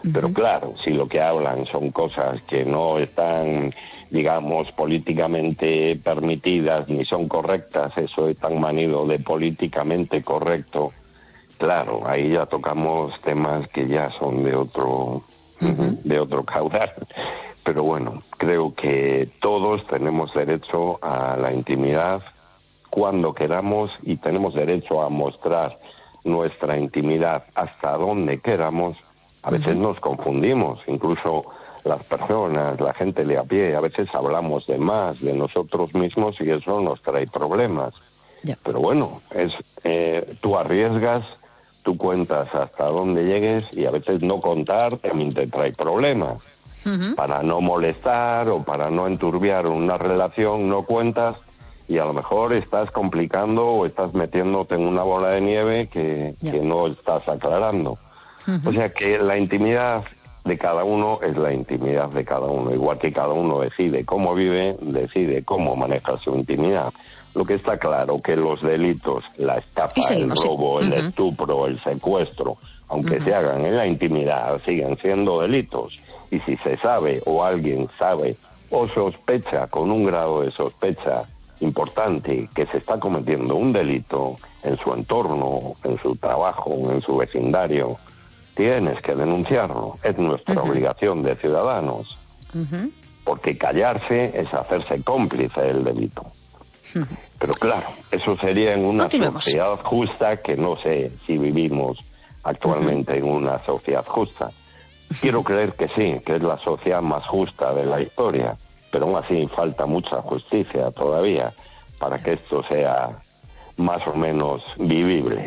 Pero claro, si lo que hablan son cosas que no están, digamos, políticamente permitidas ni son correctas, eso es tan manido de políticamente correcto, claro, ahí ya tocamos temas que ya son de otro caudal. Pero bueno, creo que todos tenemos derecho a la intimidad cuando queramos y tenemos derecho a mostrar nuestra intimidad hasta donde queramos. A veces nos confundimos, incluso las personas, la gente de a pie, a veces hablamos de más de nosotros mismos y eso nos trae problemas. Pero bueno, tú arriesgas, tú cuentas hasta dónde llegues y a veces no contar también te trae problemas. Para no molestar o para no enturbiar una relación no cuentas y a lo mejor estás complicando o estás metiéndote en una bola de nieve que no estás aclarando. O sea que la intimidad de cada uno es la intimidad de cada uno, igual que cada uno decide cómo vive, decide cómo maneja su intimidad. Lo que está claro que los delitos, la estafa, el robo, el estupro, el secuestro, aunque se hagan en la intimidad, siguen siendo delitos. Y si se sabe o alguien sabe o sospecha con un grado de sospecha importante que se está cometiendo un delito en su entorno, en su trabajo, en su vecindario, tienes que denunciarlo. Es nuestra obligación de ciudadanos. Porque callarse es hacerse cómplice del delito. Pero claro, eso sería en una sociedad justa, que no sé si vivimos actualmente en una sociedad justa. Quiero creer que sí, que es la sociedad más justa de la historia, pero aún así falta mucha justicia todavía para que esto sea más o menos vivible.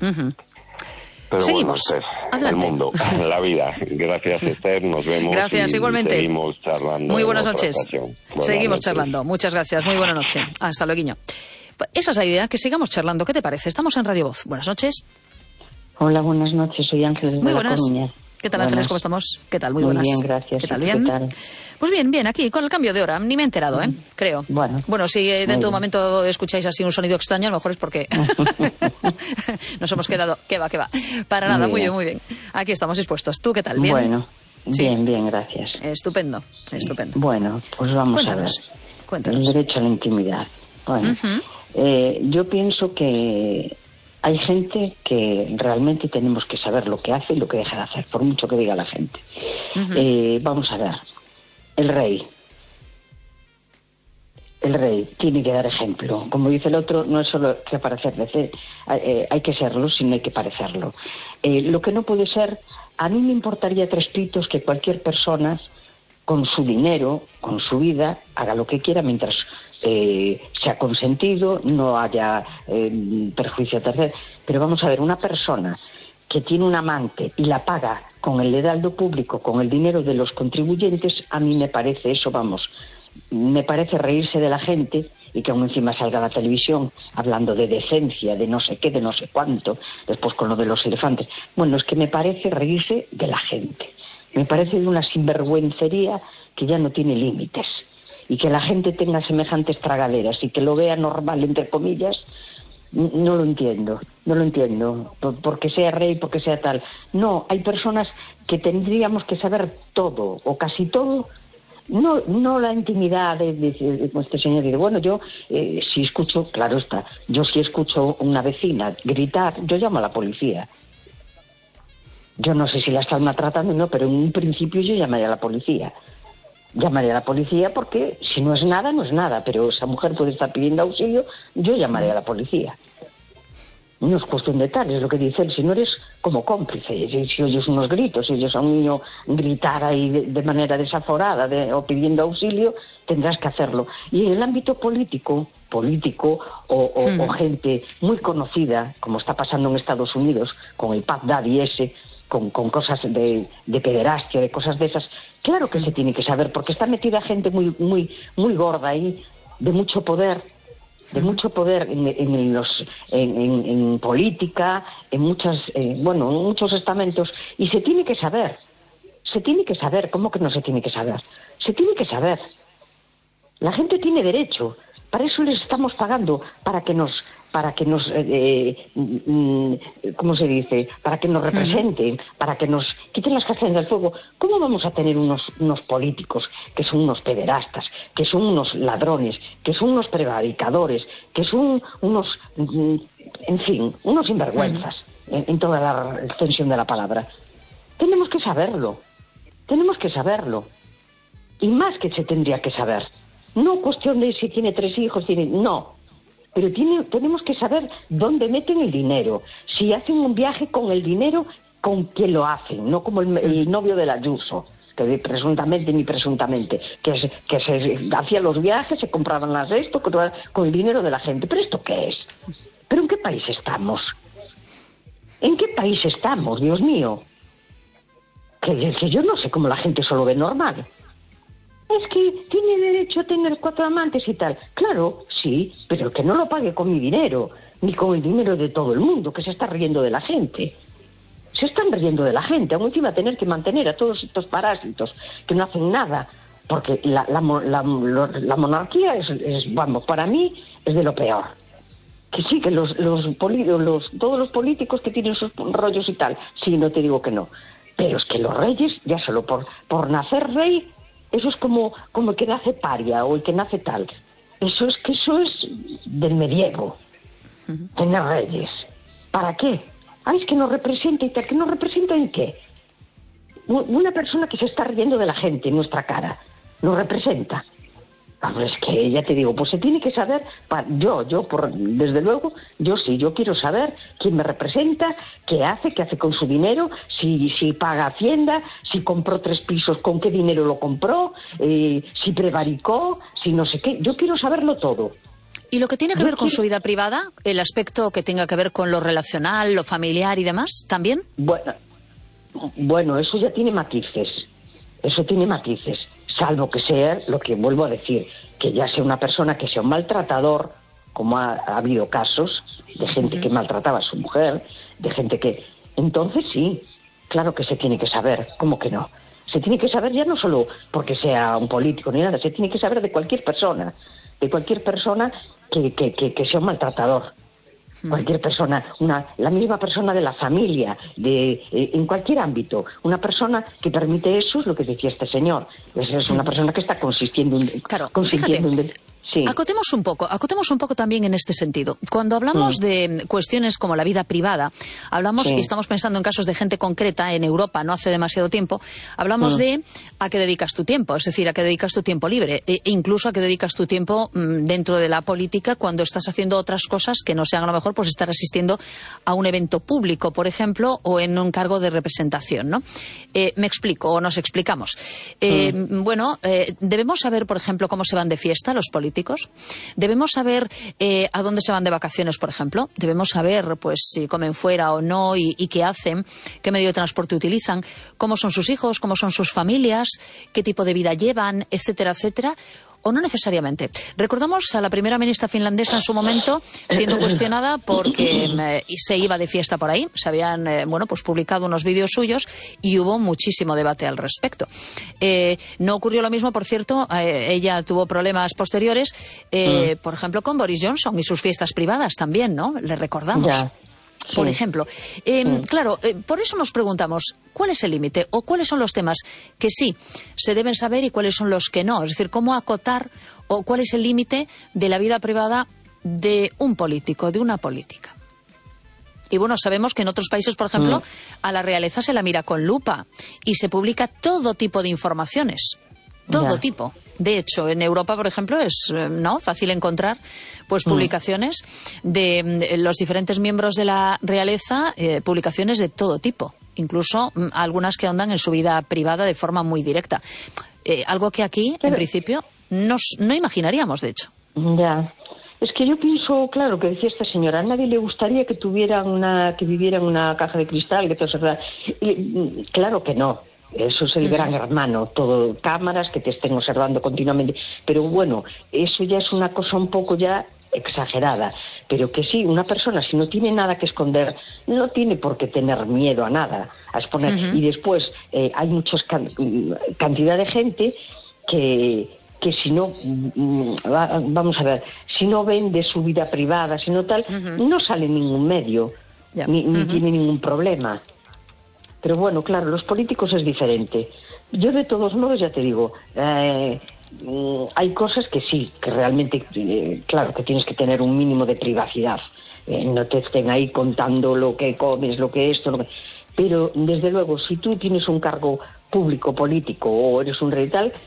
Pero seguimos. Bueno, pues, el mundo, la vida. Gracias, Esther, nos vemos. Gracias, igualmente. Seguimos charlando. Muy buenas noches. Seguimos charlando. Muchas gracias, muy buena noche. Hasta luego. Esa es la idea, que sigamos charlando. ¿Qué te parece? Estamos en Radio Voz. Buenas noches. Hola, buenas noches. Soy Ángeles de La Coruña. ¿Qué tal, Ángeles? ¿Cómo estamos? ¿Qué tal? Muy buenas. Muy bien, gracias. ¿Qué tal? ¿Bien? ¿Qué tal? Pues bien, aquí, con el cambio de hora. Ni me he enterado, creo. Bueno, si dentro de un momento escucháis así un sonido extraño, a lo mejor es porque nos hemos quedado... ¿Qué va? Para nada, muy bien. Aquí estamos dispuestos. ¿Tú qué tal? ¿Bien? Bueno, ¿Sí? bien, gracias. Estupendo. Bueno, pues vamos a ver. Cuéntanos. El derecho a la intimidad. Bueno, yo pienso que hay gente que realmente tenemos que saber lo que hace y lo que deja de hacer, por mucho que diga la gente. Vamos a ver. El rey tiene que dar ejemplo. Como dice el otro, no es solo que parecer, hay que serlo, sino hay que parecerlo. Lo que no puede ser, a mí me importaría 3 pitos que cualquier persona, con su dinero, con su vida, haga lo que quiera mientras sea consentido, no haya perjuicio a terceros. Pero vamos a ver, una persona que tiene un amante y la paga con el heraldo público, con el dinero de los contribuyentes, a mí me parece eso, me parece reírse de la gente, y que aún encima salga a la televisión hablando de decencia, de no sé qué, de no sé cuánto, después con lo de los elefantes. Bueno, es que me parece reírse de la gente. Me parece de una sinvergüencería que ya no tiene límites. Y que la gente tenga semejantes tragaderas y que lo vea normal, entre comillas, no lo entiendo. Porque sea rey, porque sea tal. No, hay personas que tendríamos que saber todo, o casi todo. No la intimidad de este señor. Dice, bueno, yo si escucho, claro está, yo si escucho una vecina gritar, yo llamo a la policía. Yo no sé si la están maltratando o no, pero en un principio yo llamaría a la policía. Llamaré a la policía porque si no es nada, no es nada, pero esa mujer puede estar pidiendo auxilio, yo llamaré a la policía. No es cuestión de tal, es lo que dice el señor, es como cómplice. Si oyes unos gritos, si oyes a un niño gritar ahí de manera desaforada o pidiendo auxilio, tendrás que hacerlo. Y en el ámbito político o gente muy conocida, como está pasando en Estados Unidos, con el Puff Daddy ese, con cosas de pederastia, de cosas de esas, claro que se tiene que saber, porque está metida gente muy gorda ahí, de mucho poder en política, en muchos estamentos, y se tiene que saber. ¿Cómo que no se tiene que saber? Se tiene que saber. La gente tiene derecho. Para eso les estamos pagando, para que nos ¿cómo se dice? Para que nos representen, para que nos quiten las castañas del fuego. ¿Cómo vamos a tener unos políticos que son unos pederastas, que son unos ladrones, que son unos prevaricadores, que son unos, en fin, unos sinvergüenzas, en toda la extensión de la palabra? Tenemos que saberlo. Y más que se tendría que saber. No cuestión de si tiene 3 hijos, no. Pero tenemos que saber dónde meten el dinero. Si hacen un viaje con el dinero, con quién lo hacen, no como el novio de la Ayuso, que presuntamente ni presuntamente, que se hacía los viajes, se compraban esto con el dinero de la gente. ¿Pero esto qué es? ¿Pero en qué país estamos? ¿En qué país estamos, Dios mío? Que yo no sé cómo la gente solo ve normal. Es que tiene derecho a tener 4 amantes y tal. Claro, sí, pero que no lo pague con mi dinero, ni con el dinero de todo el mundo, que se está riendo de la gente. Se están riendo de la gente. Aún encima tener que mantener a todos estos parásitos que no hacen nada. Porque la monarquía es, vamos, para mí es de lo peor. Que sí, que todos los políticos que tienen sus rollos y tal, sí, no te digo que no. Pero es que los reyes, ya solo por nacer rey, eso es como el que nace paria o el que nace tal. Eso es del medievo. Tener reyes. ¿Para qué? Es que nos representa y tal. ¿Que nos representa en qué? Una persona que se está riendo de la gente en nuestra cara. ¿Nos representa? Es que, ya te digo, pues se tiene que saber, desde luego, yo quiero saber quién me representa, qué hace con su dinero, si paga Hacienda, si compró 3 pisos, con qué dinero lo compró, si prevaricó, si no sé qué. Yo quiero saberlo todo. ¿Y lo que tiene que ver con su vida privada, el aspecto que tenga que ver con lo relacional, lo familiar y demás, también? Bueno, eso ya tiene matices. Salvo que sea, lo que vuelvo a decir, que ya sea una persona que sea un maltratador, como ha habido casos de gente que maltrataba a su mujer, de gente que... Entonces sí, claro que se tiene que saber, ¿cómo que no? Se tiene que saber ya no solo porque sea un político ni nada, se tiene que saber de cualquier persona que sea un maltratador. Cualquier persona, la misma persona de la familia, en cualquier ámbito, una persona que permite eso es lo que decía este señor. Es una persona que está consintiendo Sí. Acotemos un poco también en este sentido. Cuando hablamos de cuestiones como la vida privada, hablamos, y estamos pensando en casos de gente concreta en Europa, no hace demasiado tiempo, hablamos de a qué dedicas tu tiempo, es decir, a qué dedicas tu tiempo libre, e incluso a qué dedicas tu tiempo dentro de la política cuando estás haciendo otras cosas que no sean a lo mejor pues estar asistiendo a un evento público, por ejemplo, o en un cargo de representación, ¿no? Me explico, o nos explicamos. Debemos saber, por ejemplo, cómo se van de fiesta los políticos. Debemos saber a dónde se van de vacaciones, por ejemplo. Debemos saber pues si comen fuera o no y qué hacen, qué medio de transporte utilizan, cómo son sus hijos, cómo son sus familias, qué tipo de vida llevan, etcétera, etcétera. O no necesariamente. Recordamos a la primera ministra finlandesa en su momento siendo cuestionada porque se iba de fiesta por ahí. Se habían publicado unos vídeos suyos y hubo muchísimo debate al respecto. No ocurrió lo mismo, por cierto, ella tuvo problemas posteriores, por ejemplo, con Boris Johnson y sus fiestas privadas también, ¿no? Le recordamos. Ya. Por ejemplo, claro, por eso nos preguntamos cuál es el límite o cuáles son los temas que sí se deben saber y cuáles son los que no. Es decir, cómo acotar o cuál es el límite de la vida privada de un político, de una política. Y bueno, sabemos que en otros países, por ejemplo, a la realeza se la mira con lupa y se publica todo tipo de informaciones. Todo tipo. De hecho, en Europa, por ejemplo, es fácil encontrar pues publicaciones de los diferentes miembros de la realeza, publicaciones de todo tipo, incluso algunas que ahondan en su vida privada de forma muy directa. Algo que aquí, en principio, no imaginaríamos, de hecho. Ya. Es que yo pienso, claro, que decía esta señora, a nadie le gustaría que viviera en una caja de cristal, que todo se... Claro que no. Eso es el gran hermano, todo cámaras que te estén observando continuamente. Pero bueno, eso ya es una cosa un poco ya exagerada. Pero que sí, una persona, si no tiene nada que esconder, no tiene por qué tener miedo a nada, a exponer. Y después hay mucha cantidad de gente que que si no, vamos a ver, si no vende su vida privada, si no tal, no sale en ningún medio, ni tiene ningún problema. Pero bueno, claro, los políticos es diferente. Yo de todos modos ya te digo, hay cosas que sí, que realmente, claro, que tienes que tener un mínimo de privacidad. No te estén ahí contando lo que comes, lo que esto, lo que... Pero desde luego, si tú tienes un cargo público, político, o eres un rey tal,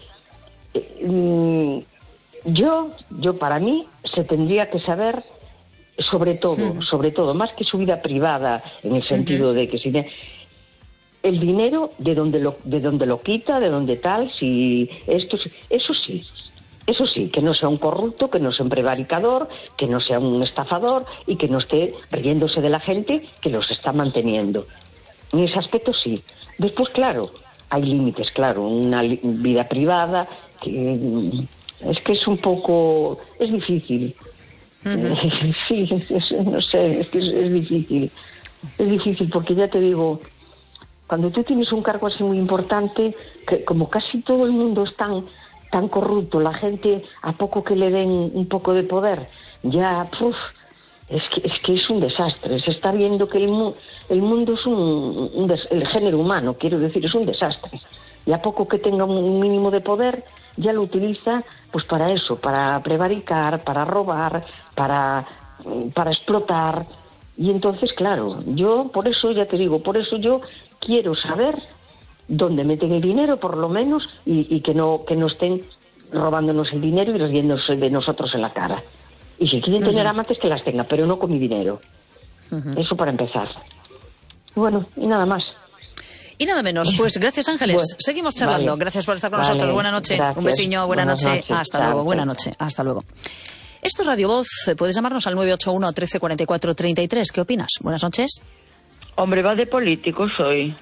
yo para mí se tendría que saber sobre todo, más que su vida privada, en el sentido de que si el dinero, de dónde lo quita, de dónde tal, si esto, eso sí, que no sea un corrupto, que no sea un prevaricador, que no sea un estafador y que no esté riéndose de la gente que los está manteniendo. En ese aspecto sí. Después, claro, hay límites, claro, una vida privada que es un poco, es difícil. Sí, no sé, es que es difícil. Es difícil porque ya te digo, cuando tú tienes un cargo así muy importante, que como casi todo el mundo es tan corrupto, la gente a poco que le den un poco de poder, ya, es que es un desastre. Se está viendo que el mundo es el género humano, quiero decir, es un desastre. Y a poco que tenga un mínimo de poder, ya lo utiliza pues para eso, para prevaricar, para robar, para explotar. Y entonces, claro, yo por eso yo quiero saber dónde meten el dinero, por lo menos, y que no estén robándonos el dinero y riéndose de nosotros en la cara. Y si quieren tener amantes, que las tenga, pero no con mi dinero. Eso para empezar. Bueno, y nada más. Y nada menos. Pues gracias, Ángeles. Bueno, seguimos charlando. Vale. Gracias por estar con nosotros. Buenas noches. Gracias. Un besiño. Buenas noches. Hasta luego. Chao. Buenas noches. Hasta luego. Esto es Radio Voz. Puedes llamarnos al 981 1344 33. ¿Qué opinas? Buenas noches. Hombre, va de políticos hoy.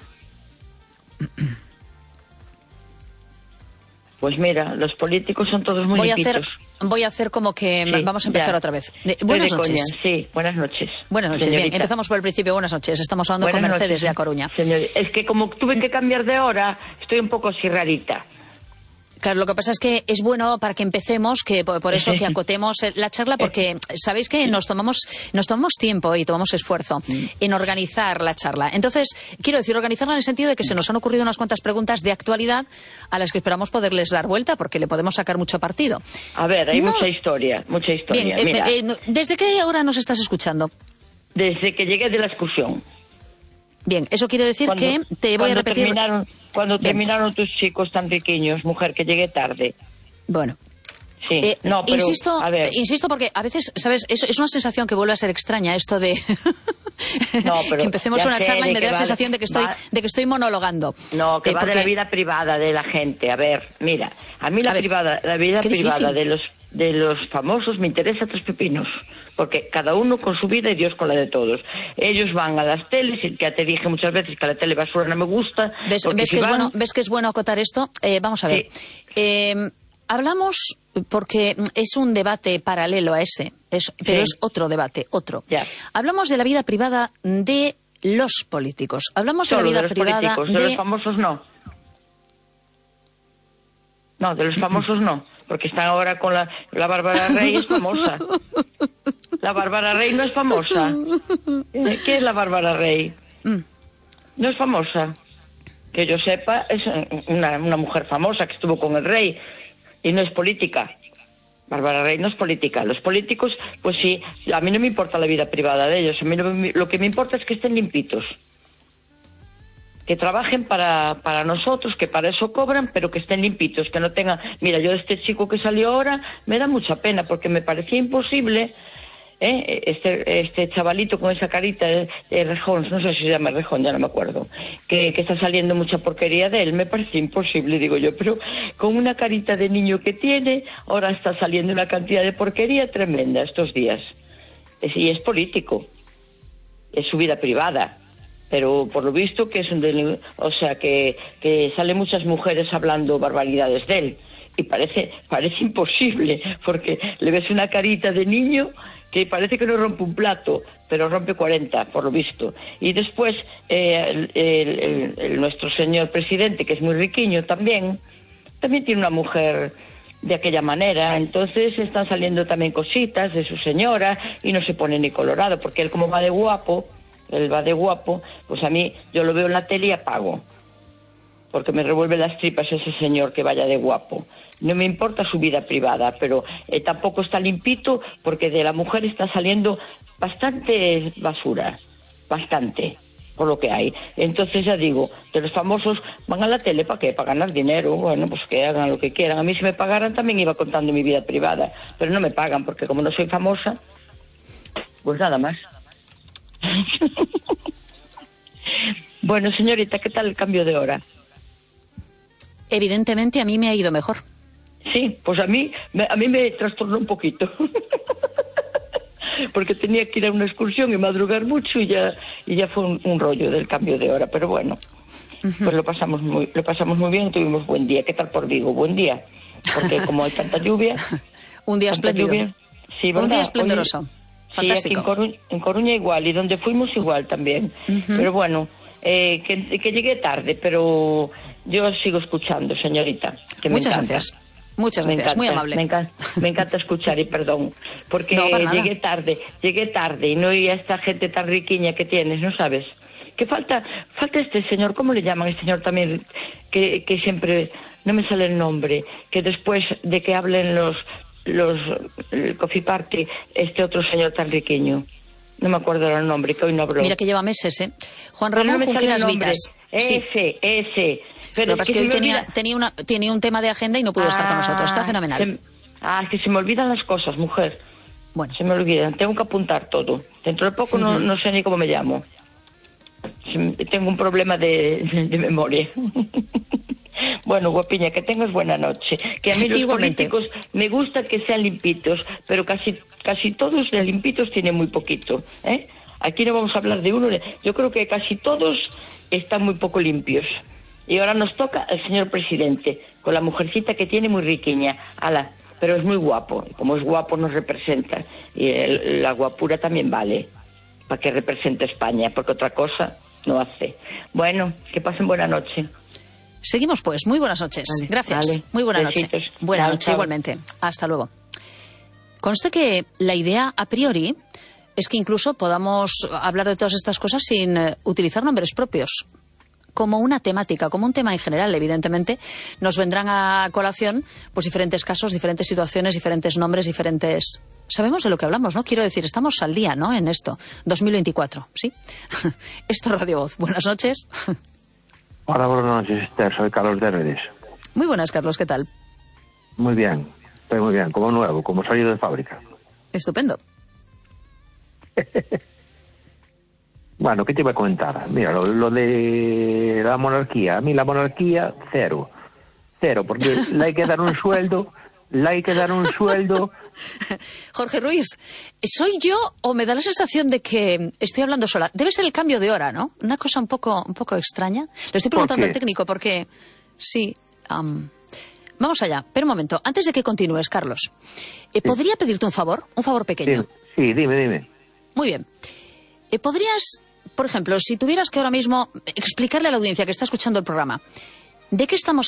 Pues mira, los políticos son todos muy limpitos. Voy a hacer como que Sí, vamos a empezar ya. otra vez. Buenas noches. Coña. Sí, buenas noches. Buenas noches. Señorita. Bien, empezamos por el principio. Buenas noches. Estamos hablando Buenas con Mercedes noches, de A Coruña. Señor, es que como tuve que cambiar de hora, estoy un poco así rarita. Claro, lo que pasa es que es bueno para que empecemos, que por eso que acotemos la charla, porque sabéis que nos tomamos tiempo y tomamos esfuerzo en organizar la charla. Entonces, quiero decir, organizarla en el sentido de que se nos han ocurrido unas cuantas preguntas de actualidad a las que esperamos poderles dar vuelta, porque le podemos sacar mucho partido. A ver, hay mucha historia. Bien, mira. ¿Desde qué hora nos estás escuchando? Desde que llegué de la excursión. Bien, eso quiere decir que te voy a repetir... Cuando terminaron tus chicos tan pequeños, mujer, que llegué tarde. Bueno. Sí, no, pero, insisto porque a veces, ¿sabes? Es una sensación que vuelve a ser extraña esto de que empecemos una charla y me da la sensación de que estoy monologando. No, que va de la vida privada de la gente. A ver, mira, a mí la vida privada de los famosos me interesa tres pepinos, porque cada uno con su vida y Dios con la de todos. Ellos van a las teles, y ya te dije muchas veces que la tele basura no me gusta. ¿Ves que es bueno acotar esto? Vamos a ver. Sí. Hablamos porque es un debate paralelo a ese, pero es otro debate, otro. Ya. Hablamos de la vida privada de los políticos. Hablamos Solo de la vida de los privada políticos, de los famosos no. No, de los famosos no, porque están ahora con la Bárbara Rey, es famosa. La Bárbara Rey no es famosa. ¿Qué es la Bárbara Rey? No es famosa. Que yo sepa, es una mujer famosa que estuvo con el rey y no es política. Bárbara Rey no es política. Los políticos, pues sí, a mí no me importa la vida privada de ellos. A mí lo que me importa es que estén limpitos. Que trabajen para nosotros, que para eso cobran, pero que estén limpitos, que no tengan... Mira, yo de este chico que salió ahora me da mucha pena, porque me parecía imposible, este chavalito con esa carita de Rejón, no sé si se llama Rejón, ya no me acuerdo, que está saliendo mucha porquería de él, me parece imposible, digo yo, pero con una carita de niño que tiene, ahora está saliendo una cantidad de porquería tremenda estos días. Y es político, es su vida privada. Pero por lo visto que es o sea que salen muchas mujeres hablando barbaridades de él y parece imposible, porque le ves una carita de niño que parece que no rompe un plato, pero rompe 40 por lo visto. Y después nuestro señor presidente, que es muy riquiño también tiene una mujer de aquella manera. Entonces están saliendo también cositas de su señora y no se pone ni colorado, porque él como va de guapo, pues a mí, yo lo veo en la tele y apago, porque me revuelve las tripas ese señor que vaya de guapo. No me importa su vida privada, pero tampoco está limpito, porque de la mujer está saliendo bastante basura, bastante, por lo que hay. Entonces ya digo, de los famosos van a la tele, ¿para qué? Para ganar dinero. Bueno, pues que hagan lo que quieran. A mí si me pagaran también iba contando mi vida privada, pero no me pagan, porque como no soy famosa, pues nada más. Bueno, señorita, ¿qué tal el cambio de hora? Evidentemente a mí me ha ido mejor. Sí, pues a mí me trastornó un poquito. Porque tenía que ir a una excursión y madrugar mucho y ya fue un rollo del cambio de hora, pero bueno, pues lo pasamos muy bien y tuvimos buen día. ¿Qué tal por Vigo? Buen día, porque como hay tanta lluvia. Un día espléndido. Lluvia, sí, ¿verdad? Un día esplendoroso. Oye, fantástico. Sí, aquí en Coruña igual, y donde fuimos igual también. Pero bueno, que llegué tarde, pero yo sigo escuchando, señorita. Que Muchas me encanta. Gracias. Muchas gracias, muy amable. Me encanta escuchar, y perdón, porque llegué tarde y no oí a esta gente tan riquiña que tienes, ¿no sabes? Que falta este señor, ¿cómo le llaman? Este señor también, que siempre, no me sale el nombre, que después de que hablen el Coffee Party, este otro señor tan riquiño, no me acuerdo el nombre, que hoy no habló. Mira que lleva meses, ¿eh? Juan Ramón Junqueras Vitas. Ese. Pero es que hoy tenía un tema de agenda y no pudo estar con nosotros. Está fenomenal. Es que se me olvidan las cosas, mujer. Bueno. Se me olvidan. Tengo que apuntar todo. Dentro de poco no sé ni cómo me llamo. Tengo un problema de memoria. Bueno, guapiña, que tengas buena noche. Que a mí los políticos me gusta que sean limpitos, pero casi todos de limpitos tienen muy poquito, ¿eh? Aquí no vamos a hablar de uno. Yo creo que casi todos están muy poco limpios. Y ahora nos toca el señor presidente, con la mujercita que tiene muy riquiña. Pero es muy guapo. Y como es guapo nos representa. Y la guapura también vale para que represente España, porque otra cosa no hace. Bueno, que pasen buena noche. Seguimos pues. Muy buenas noches. Vale, gracias. Vale. Muy buena Besitos. noche. Buena Chao, noche chao. igualmente. Hasta luego. Conste que la idea a priori es que incluso podamos hablar de todas estas cosas sin utilizar nombres propios. Como una temática, como un tema en general, evidentemente, nos vendrán a colación pues diferentes casos, diferentes situaciones, diferentes nombres, diferentes... Sabemos de lo que hablamos, ¿no? Quiero decir, estamos al día, ¿no? En esto. 2024, ¿sí? Esto es Radio Voz. Buenas noches. Hola, buenas noches, Esther. Soy Carlos de Redes. Muy buenas, Carlos. ¿Qué tal? Muy bien. Estoy muy bien. Como nuevo, como salido de fábrica. Estupendo. Bueno, ¿qué te iba a comentar? Mira, lo de la monarquía. A mí la monarquía, cero. Cero, porque le hay que dar un sueldo... Jorge Ruiz, ¿soy yo o me da la sensación de que estoy hablando sola? Debe ser el cambio de hora, ¿no? Una cosa un poco extraña. Le estoy preguntando al técnico porque... Sí, vamos allá. Pero un momento, antes de que continúes, Carlos, ¿podría pedirte un favor? Un favor pequeño. Sí, dime. Muy bien. ¿Podrías, por ejemplo, si tuvieras que ahora mismo explicarle a la audiencia que está escuchando el programa, ¿de qué estamos